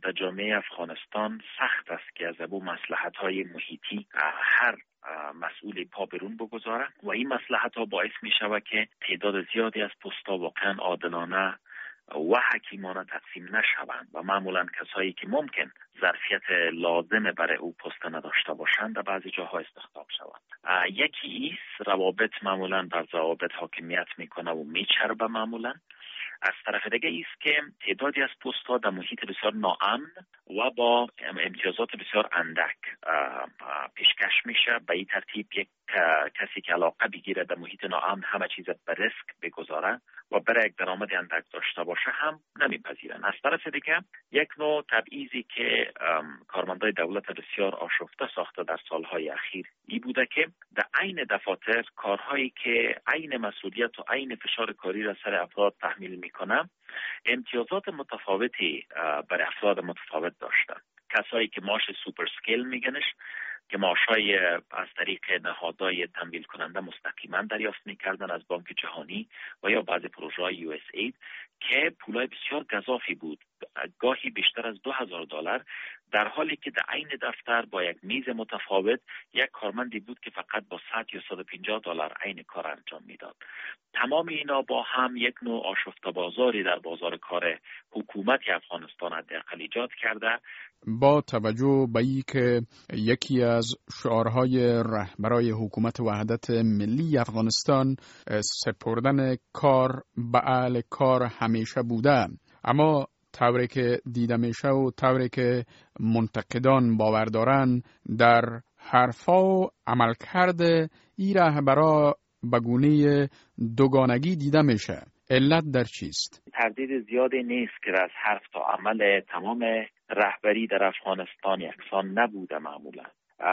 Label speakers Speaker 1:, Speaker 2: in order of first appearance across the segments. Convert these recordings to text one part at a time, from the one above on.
Speaker 1: در جامعه افغانستان سخت است که از ابو مصلحت‌های محیطی هر مسئول پا برون بگذاره و این مصلحت‌ها باعث می شود که تعداد زیادی از پست‌ها واقعا عادلانه و حکیمانه تقسیم نشوند و معمولا کسایی که ممکن ظرفیت لازم برای او پست نداشته باشند در بعضی جاها استخدام شوند. یکی ایست روابط معمولا بر ضوابط حاکمیت میکنه و میچربه معمولا. از طرف دیگه ایست که تعدادی از پست‌ها در محیط بسیار ناامن و با امتیازات بسیار اندک پیشکش میشه. به این ترتیب یک کسی که علاقه بگیره در محیط ناامن همه چیز به ریسک بگذاره و برای یک درآمد اندک داشته باشه هم نمیپذیرن. از طرف دیگه یک نوع تبعیضی که کارمندای دولت بسیار آشفته ساخته در سالهای اخیر ای بوده که در عین دفاتر کارهایی که عین مسئولیت و عین فشار کاری را سر افراد تحمیل میکنه امتیازات متفاوتی برای افراد متفاوت داشتن. کسایی که معاش سوپر سکیل میگنش که معاشای از طریق نهادهای تمویل کننده مستقیما دریافت میکردن از بانک جهانی و یا بعضی پروژه‌های USAID که پولای بسیار گزافی بود، گاهی بیشتر از $2,000، در حالی که در عین دفتر با یک میز متفاوت یک کارمندی بود که فقط با $100 یا $150 عین کار انجام میداد. تمام اینا با هم یک نوع آشفته بازاری در بازار کار حکومت افغانستان حداقل ایجاد کرده.
Speaker 2: با توجه به اینکه یکی از شعارهای رهبرای حکومت وحدت ملی افغانستان سپردن کار به اهل کار همیشه بوده، اما طوری که دیده میشه و طوری که منتقدان باور دارن در حرفا و عملکرد این رهبرا به گونه دوگانگی دیده میشه. علت در چیست؟
Speaker 1: تردید زیادی نیست که از حرف تا عمل تمام رهبری در افغانستان یکسان نبوده معمولا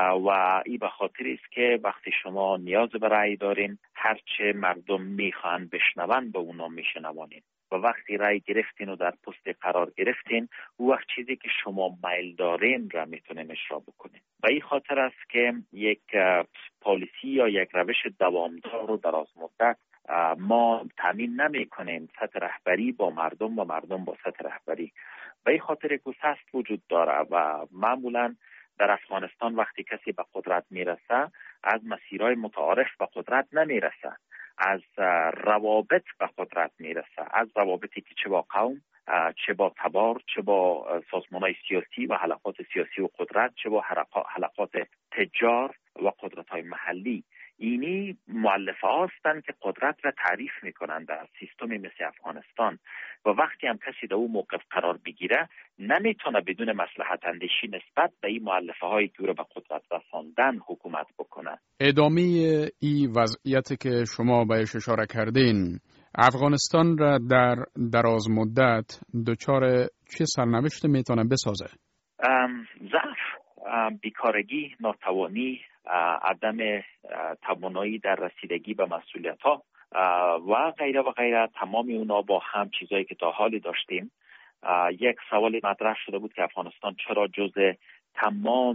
Speaker 1: و این به خاطر است که وقتی شما نیاز به رأی دارین هرچه مردم میخوان بشنون به اونا میشنوانین و وقتی رأی گرفتین و در پست قرار گرفتین او وقت چیزی که شما میل دارین را میتونین اجرا بکنین. و این خاطر است که یک پالیسی یا یک روش دوامدار و دراز مدت ما تامین نمی کنیم سطح رهبری با مردم و مردم با سطح رهبری. به این خاطر گسست وجود داره و معمولا در افغانستان وقتی کسی به قدرت میرسه از مسیرهای متعارف به قدرت نمیرسه، از روابط به قدرت میرسه، از روابطی که چه با قوم، چه با تبار، چه با سازمانهای سیاسی و حلقات سیاسی و قدرت، چه با حلقات تجار و قدرت‌های محلی. اینی مؤلفه هستند که قدرت را تعریف میکنند در سیستمی مثل افغانستان و وقتی هم کسی در اون موقف قرار بگیره نمیتونه بدون مصلحت اندیشی نسبت به این مؤلفه هایی که رو به قدرت رساندن حکومت بکنه.
Speaker 2: ادامه این وضعیتی که شما بهش اشاره کردین افغانستان را در دراز مدت دچار چه سرنوشت میتونه بسازه؟
Speaker 1: ضعف، بیکارگی، ناتوانی، عدم توانایی در رسیدگی به مسئولیت‌ها و غیره و غیره. تمام اونا با هم چیزایی که تا حالی داشتیم. یک سوالی مطرح شده بود که افغانستان چرا جزء تمام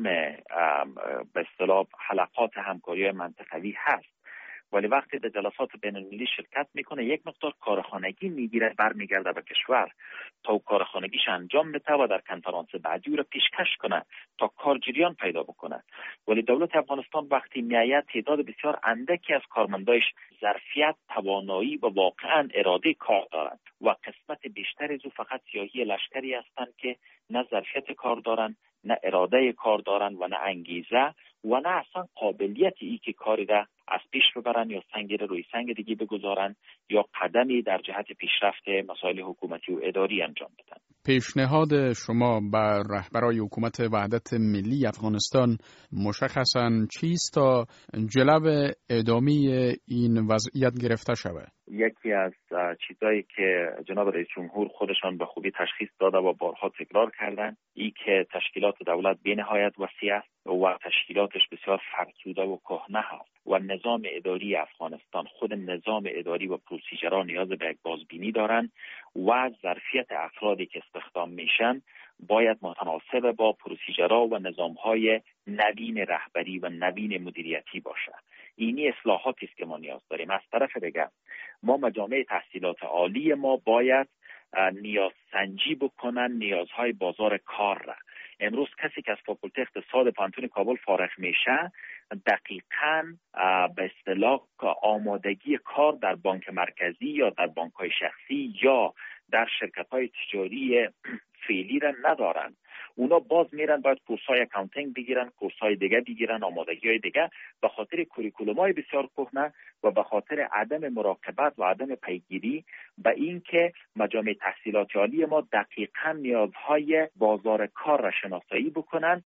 Speaker 1: به اصطلاح حلقات همکاری منطقوی هست، ولی وقتی در جلسات بین‌المللی شرکت میکنه یک مقدار کارخانگی میگیره برمیگرده به کشور تا کارخانگیش انجام بده و در کنفرانس بعدی او را پیشکش کنه تا کار جریان پیدا بکنه. ولی دولت افغانستان وقتی میآید تعداد بسیار اندکی از کارمندایش ظرفیت، توانایی و واقعا اراده کار دارند و قسمت بیشتر از او فقط سیاهی لشکری هستند که نه ظرفیت کار دارند، نه اراده کار دارند و نه انگیزه و نه اصلا قابلیت ای که کاری را از پیش ببرن یا سنگ روی سنگ دیگه بگذارن یا قدمی در جهت پیشرفت مسائل حکومتی و اداری انجام بدن.
Speaker 2: پیشنهاد شما به رهبرای حکومت وحدت ملی افغانستان مشخصاً چیست تا جلو ادامه این وضعیت گرفته شود؟
Speaker 1: یکی از چیزایی که جناب رئیس جمهور خودشان به خوبی تشخیص داده و بارها تکرار کردن این که تشکیلات دولت بی‌نهایت وسیع است و تشکیلاتش بسیار فرسوده و کهنه است و نظام اداری افغانستان، خود نظام اداری و پروسیجرها نیاز به یک بازبینی دارن و ظرفیت افرادی که استخدام میشن باید متناسب با پروسیجرها و نظامهای نوین رهبری و نوین مدیریتی باشه. اینی اصلاحاتی است که ما نیاز داریم. از طرف دیگر ما مجامع تحصیلات عالی ما باید نیاز سنجی بکنن نیازهای بازار کار را. امروز کسی که از فاکولته اقتصاد پانتون کابل فارغ میشه دقیقاً به اصطلاح آمادگی کار در بانک مرکزی یا در بانک‌های شخصی یا در شرکت‌های تجاری فعلی را ندارن. اونا باز میرن باید کورس‌های اکاونتینگ بگیرن، کورس‌های دیگه بگیرن، آمادگی‌های دیگه، به خاطر کوریکولوم‌های بسیار کهنه و به خاطر عدم مراقبت و عدم پیگیری به اینکه مجامع تحصیلات عالی ما دقیقاً نیازهای بازار کار را شناسایی بکنن